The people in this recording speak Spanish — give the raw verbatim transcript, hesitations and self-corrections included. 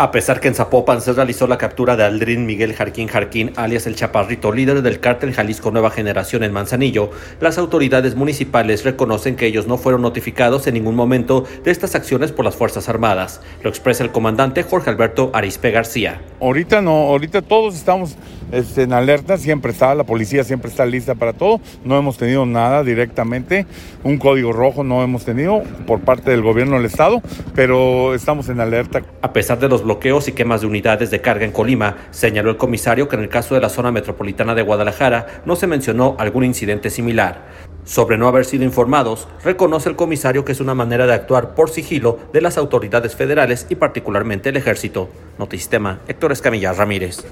A pesar que en Zapopan se realizó la captura de Aldrin Miguel Jarquín Jarquín, alias El Chaparrito, líder del cártel Jalisco Nueva Generación en Manzanillo, las autoridades municipales reconocen que ellos no fueron notificados en ningún momento de estas acciones por las Fuerzas Armadas. Lo expresa el comandante Jorge Alberto Arizpe García. Ahorita no, ahorita todos estamos este, en alerta, siempre está, la policía siempre está lista para todo. No hemos tenido nada directamente, un código rojo no hemos tenido por parte del gobierno del estado, pero estamos en alerta. A pesar de los bloqueos y quemas de unidades de carga en Colima, señaló el comisario que en el caso de la zona metropolitana de Guadalajara no se mencionó algún incidente similar. Sobre no haber sido informados, reconoce el comisario que es una manera de actuar por sigilo de las autoridades federales y particularmente el ejército. Notisistema, Héctor Escamilla Ramírez.